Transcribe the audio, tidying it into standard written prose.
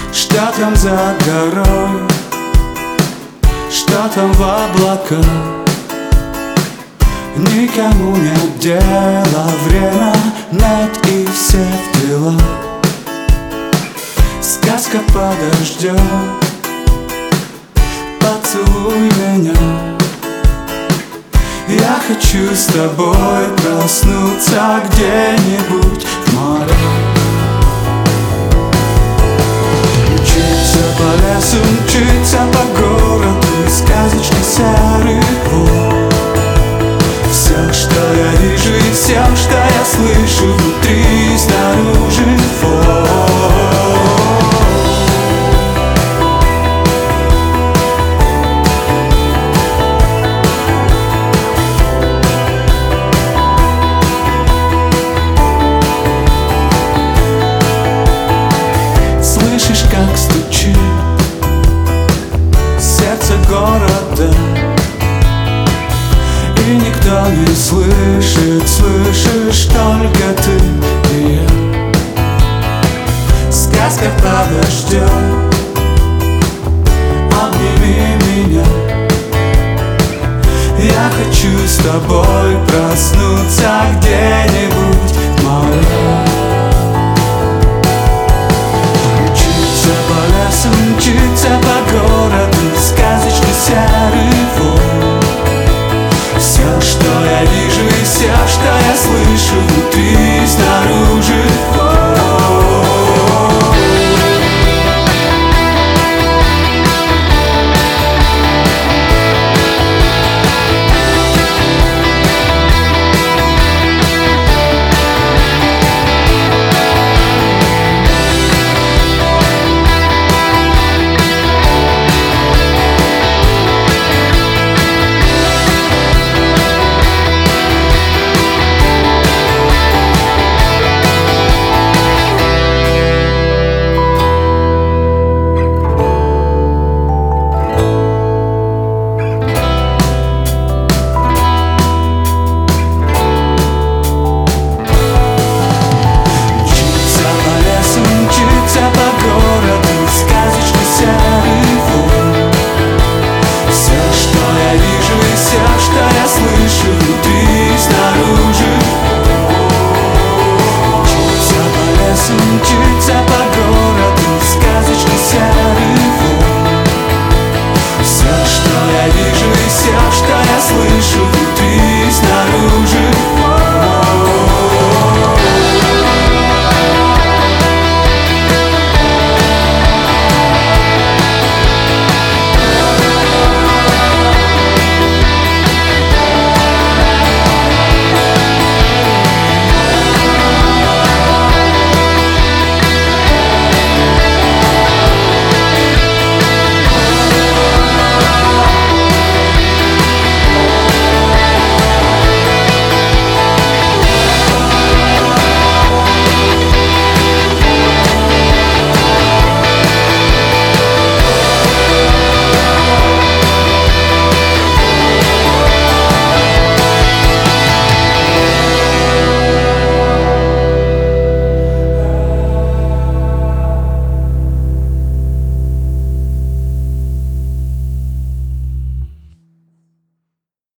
Что там за горой, что там в облаках? Никому нет дела, время нет и все в делах. Сказка подождет, поцелуй меня. Я хочу с тобой проснуться где-нибудь в море. Мчиться по лесу, мчиться по городу, сказочки серых вод. Все, что я вижу и все, что я слышу внутри и снаружи, слышишь, как стучит сердце города, и никто не слышит, слышишь только ты и я. Сказка подождет, обними меня. Я хочу с тобой проснуться где-нибудь в море.